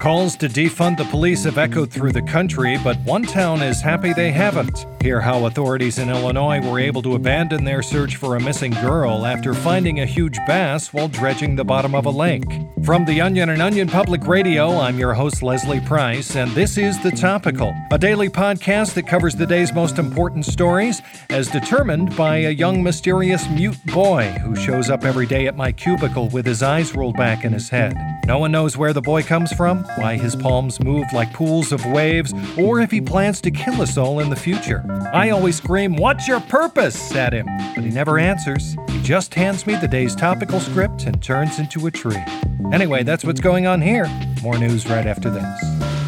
Calls to defund the police have echoed through the country, but one town is happy they haven't. Hear how authorities in Illinois were able to abandon their search for a missing girl after finding a huge bass while dredging the bottom of a lake. From The Onion and Onion Public Radio, I'm your host, Leslie Price, and this is The Topical, a daily podcast that covers the day's most important stories as determined by a young, mysterious mute boy who shows up every day at my cubicle with his eyes rolled back in his head. No one knows where the boy comes from, why his palms move like pools of waves, or if he plans to kill us all in the future. I always scream, "What's your purpose?" at him, but he never answers. He just hands me the day's topical script and turns into a tree. Anyway, that's what's going on here. More news right after this.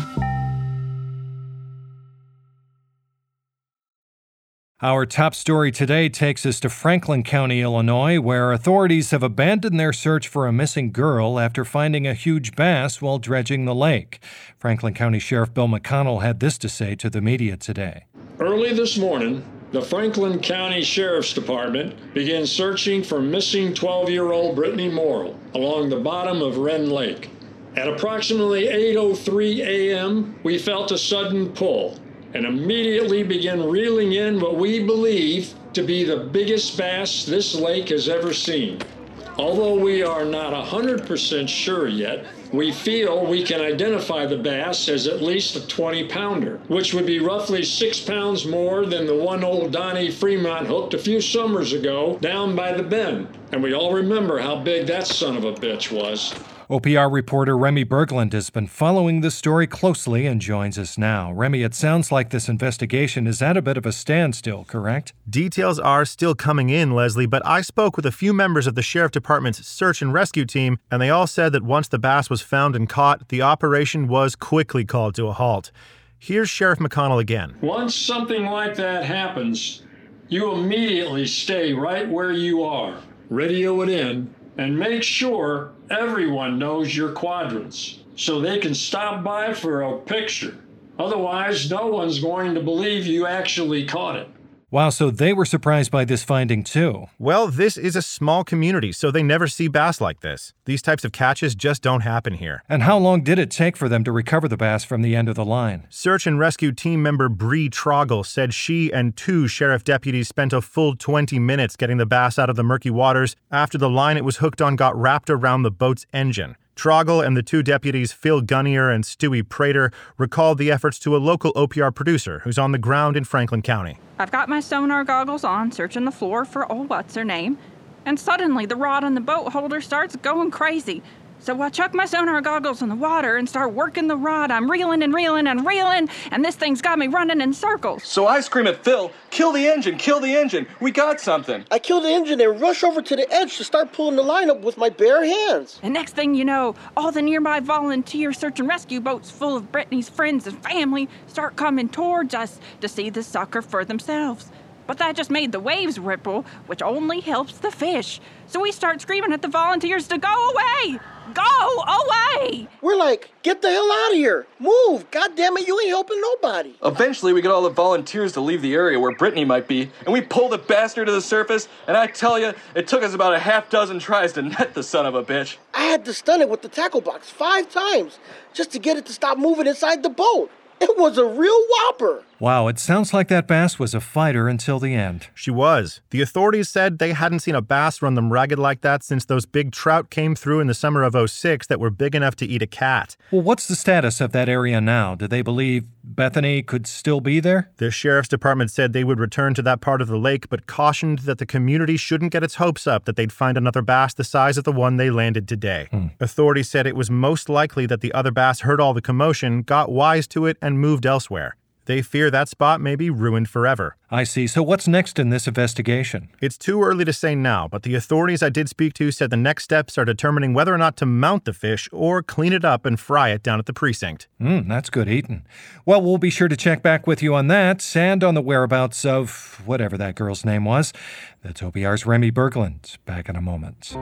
Our top story today takes us to Franklin County, Illinois, where authorities have abandoned their search for a missing girl after finding a huge bass while dredging the lake. Franklin County Sheriff Bill McConnell had this to say to the media today. Early this morning, the Franklin County Sheriff's Department began searching for missing 12-year-old Brittany Morrill along the bottom of Wren Lake. At approximately 8:03 a.m., we felt a sudden pull and immediately began reeling in what we believe to be the biggest bass this lake has ever seen. Although we are not 100% sure yet, we feel we can identify the bass as at least a 20-pounder, which would be roughly 6 pounds more than the one old Donnie Fremont hooked a few summers ago down by the bend. And we all remember how big that son of a bitch was. OPR reporter Remy Berglund has been following this story closely and joins us now. Remy, it sounds like this investigation is at a bit of a standstill, correct? Details are still coming in, Leslie, but I spoke with a few members of the Sheriff Department's search and rescue team, and they all said that once the bass was found and caught, the operation was quickly called to a halt. Here's Sheriff McConnell again. Once something like that happens, you immediately stay right where you are, radio it in, and make sure everyone knows your quadrants so they can stop by for a picture. Otherwise, no one's going to believe you actually caught it. Wow, so they were surprised by this finding too. Well, this is a small community, so they never see bass like this. These types of catches just don't happen here. And how long did it take for them to recover the bass from the end of the line? Search and rescue team member Bree Troggle said she and 2 sheriff deputies spent a full 20 minutes getting the bass out of the murky waters after the line it was hooked on got wrapped around the boat's engine. Troggle and the 2 deputies, Phil Gunnier and Stewie Prater, recalled the efforts to a local OPR producer who's on the ground in Franklin County. I've got my sonar goggles on, searching the floor for what's her name, and suddenly the rod on the boat holder starts going crazy. So I chuck my sonar goggles in the water and start working the rod. I'm reeling and reeling and reeling, and this thing's got me running in circles. So I scream at Phil, kill the engine, we got something. I kill the engine and rush over to the edge to start pulling the line up with my bare hands. And next thing you know, all the nearby volunteer search and rescue boats full of Brittany's friends and family start coming towards us to see the sucker for themselves. But that just made the waves ripple, which only helps the fish. So we start screaming at the volunteers to go away! Go away! We're like, get the hell out of here! Move! God damn it, you ain't helping nobody! Eventually, we get all the volunteers to leave the area where Brittany might be, and we pull the bastard to the surface, and I tell you, it took us about a half dozen tries to net the son of a bitch. I had to stun it with the tackle box 5 times just to get it to stop moving inside the boat. It was a real whopper. Wow, it sounds like that bass was a fighter until the end. She was. The authorities said they hadn't seen a bass run them ragged like that since those big trout came through in the summer of '06 that were big enough to eat a cat. Well, what's the status of that area now? Do they believe Bethany could still be there? The sheriff's department said they would return to that part of the lake, but cautioned that the community shouldn't get its hopes up that they'd find another bass the size of the one they landed today. Authorities said it was most likely that the other bass heard all the commotion, got wise to it, and moved elsewhere. They fear that spot may be ruined forever. I see. So what's next in this investigation? It's too early to say now, but the authorities I did speak to said the next steps are determining whether or not to mount the fish or clean it up and fry it down at the precinct. That's good eating. Well, we'll be sure to check back with you on that and on the whereabouts of whatever that girl's name was. That's OPR's Remy Berglund. Back in a moment.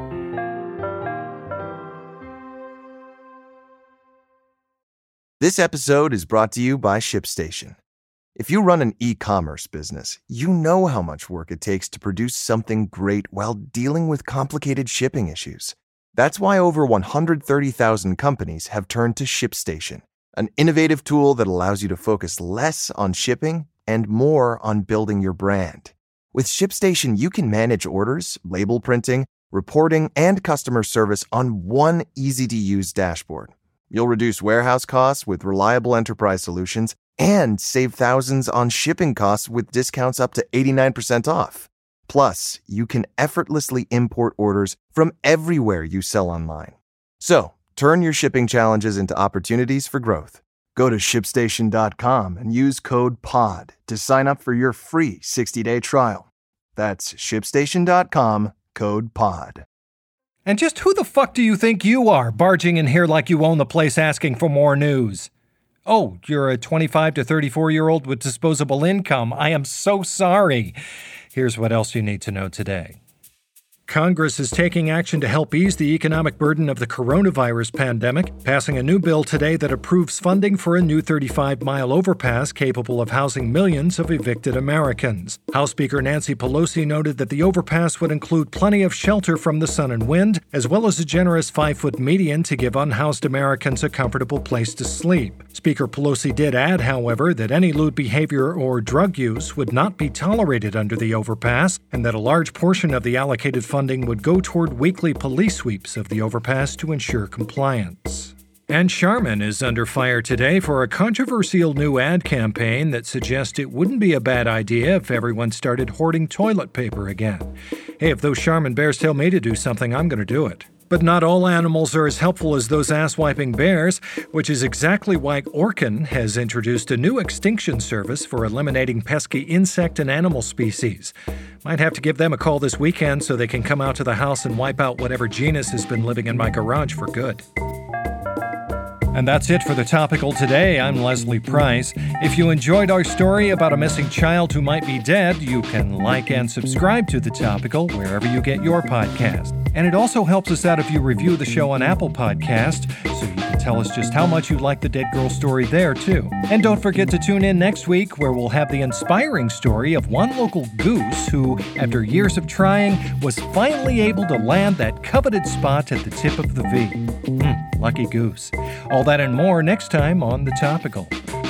This episode is brought to you by ShipStation. If you run an e-commerce business, you know how much work it takes to produce something great while dealing with complicated shipping issues. That's why over 130,000 companies have turned to ShipStation, an innovative tool that allows you to focus less on shipping and more on building your brand. With ShipStation, you can manage orders, label printing, reporting, and customer service on one easy-to-use dashboard. You'll reduce warehouse costs with reliable enterprise solutions and save thousands on shipping costs with discounts up to 89% off. Plus, you can effortlessly import orders from everywhere you sell online. So, turn your shipping challenges into opportunities for growth. Go to ShipStation.com and use code POD to sign up for your free 60-day trial. That's ShipStation.com, code POD. And just who the fuck do you think you are, barging in here like you own the place asking for more news? Oh, you're a 25 to 34-year-old with disposable income. I am so sorry. Here's what else you need to know today. Congress is taking action to help ease the economic burden of the coronavirus pandemic, passing a new bill today that approves funding for a new 35-mile overpass capable of housing millions of evicted Americans. House Speaker Nancy Pelosi noted that the overpass would include plenty of shelter from the sun and wind, as well as a generous 5-foot median to give unhoused Americans a comfortable place to sleep. Speaker Pelosi did add, however, that any lewd behavior or drug use would not be tolerated under the overpass, and that a large portion of the allocated funding would go toward weekly police sweeps of the overpass to ensure compliance. And Charmin is under fire today for a controversial new ad campaign that suggests it wouldn't be a bad idea if everyone started hoarding toilet paper again. Hey, if those Charmin bears tell me to do something, I'm going to do it. But not all animals are as helpful as those ass-wiping bears, which is exactly why Orkin has introduced a new extinction service for eliminating pesky insect and animal species. Might have to give them a call this weekend so they can come out to the house and wipe out whatever genus has been living in my garage for good. And that's it for The Topical today. I'm Leslie Price. If you enjoyed our story about a missing child who might be dead, you can like and subscribe to The Topical wherever you get your podcast. And it also helps us out if you review the show on Apple Podcasts, so you can tell us just how much you like the dead girl story there, too. And don't forget to tune in next week, where we'll have the inspiring story of one local goose who, after years of trying, was finally able to land that coveted spot at the tip of the V. Lucky goose. All that and more next time on The Topical.